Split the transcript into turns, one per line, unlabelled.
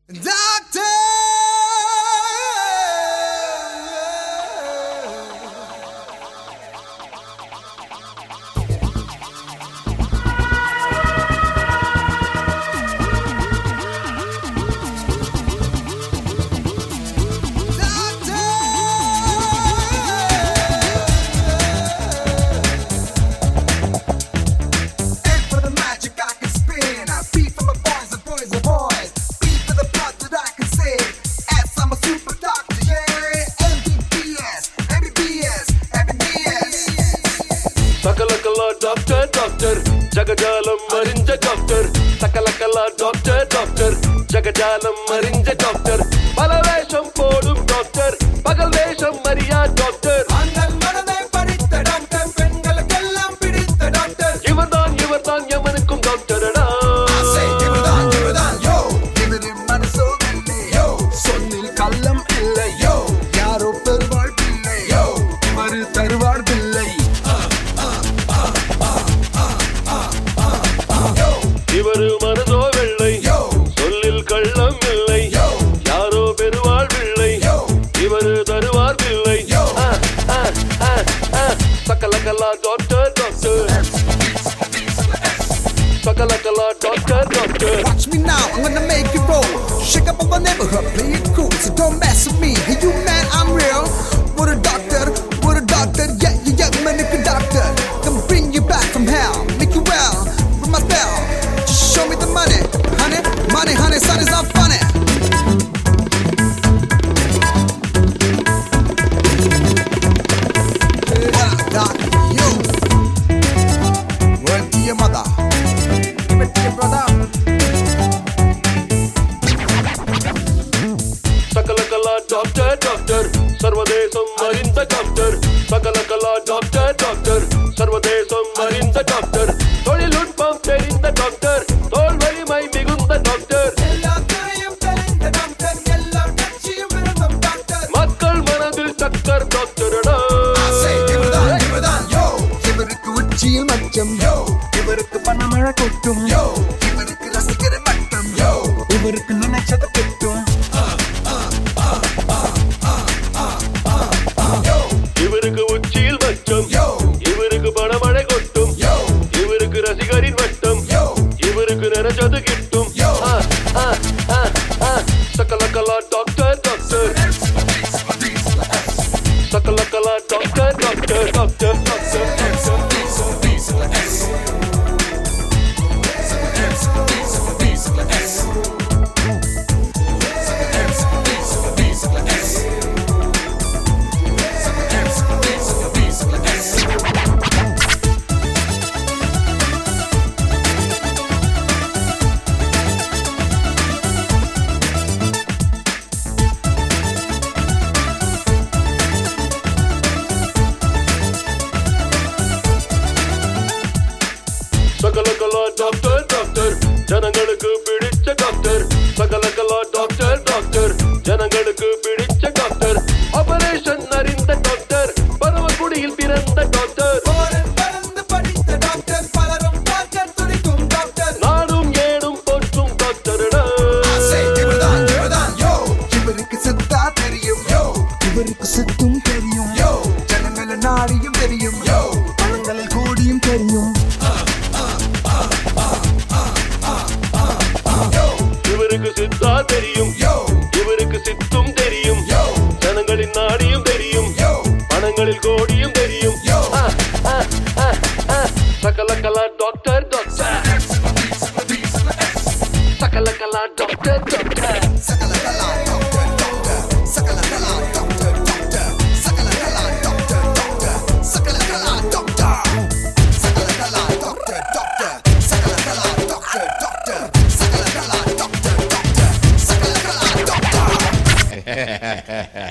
Doctor!
Doctor, doctor, Jagajalam Marinja doctor, Sakalakala doctor, doctor, Jagajalam Marinja doctor, Palavesham Podum doctor, Pagalvesham Maria doctor,
Angal Manade Paditha doctor, Pengalakkellam Piditha doctor,
Ivardan Yamanukum doctor da.
Say Ivardan, yo, Ivarim Manaso Ille, yo, Sonnil Kallam Ille, yo, Yaro Perval Pille, yo, Ivaru Tarvar Pille.
இவரு மனதோ வெள்ளை சொல்லில் கள்ளம் இல்லை யாரோ பெருவாள் பிள்ளை இவரு தருவார் பிள்ளை சக்கலக்கல்லா டாக்டர் டாக்டர் சக்கலக்கல்லா doctor doctor.
Watch me now, I'm gonna make it roll. Shake up my neighborhood, play it cool, so don't mess with me. Hey you man, I'm real. What a doctor, yeah, man, a doctor. Come bring you back from hell, make you well, with my spell. Show me the money, honey, son is not funny. Doc, you word to your mother, give it to your brother.
Sakalakala doctor doctor, Sarvadesam Marinda doctor, Sakalakala doctor doctor, Sarvadesam Marinda doctor, Tolilutpam Terinda doctor, Tolvalimai Migunda doctor. மக்கள் மனதில் சக்கர் டாக்டரடா.
இவருக்கு உச்சியில் மச்சம், இவருக்கு பணமழை கொட்டும், இவருக்கு ரசிக்கிற மட்டம், இவருக்கு நினைச்சது கிட்டும்.
இவருக்கு உச்சியில் மச்சம், இவருக்கு பணமழை கொட்டும், இவருக்கு ரசிகரின் வட்டம், இவருக்கு நினைச்சது கிட்டும். சக்கலக்கலா டாக்டர் டாக்டர், சக்கலக்கலா டாக்டர் டாக்டர் டாக்டர் சகலகலா டாக்டர் டாக்டர், ஜனங்களுக்கு பிடிச்ச டாக்டர், சகலகலா டாக்டர் டாக்டர், ஜனங்களுக்கு பிடிச்ச டாக்டர், ஆபரேஷன் அறிந்த டாக்டர், பரமக்குடியில் பிறந்த டாக்டர், நாடும் ஏடும் போற்றும் டாக்டர்டா.
இவருக்கு சித்தா தெரியும், இவருக்கு சித்தும் தெரியும், ஜனங்கள நாடியும் தெரியும், பணங்களில் கோடியும் தெரியும்.
இவருக்கு சித்தா தெரியும், இவருக்கு சித்தும் தெரியும், ஜனங்களின் நாடியும் தெரியும், பணங்களில் கோடியும் தெரியும். சகலகலா டாக்டர் டாக்டர், சகலகலா doctor doctor.
Sakalakala doctor, Sakalakala doctor, Sakalakala doctor, Sakalakala doctor, Sakalakala doctor, Sakalakala doctor, Sakalakala doctor, Sakalakala doctor.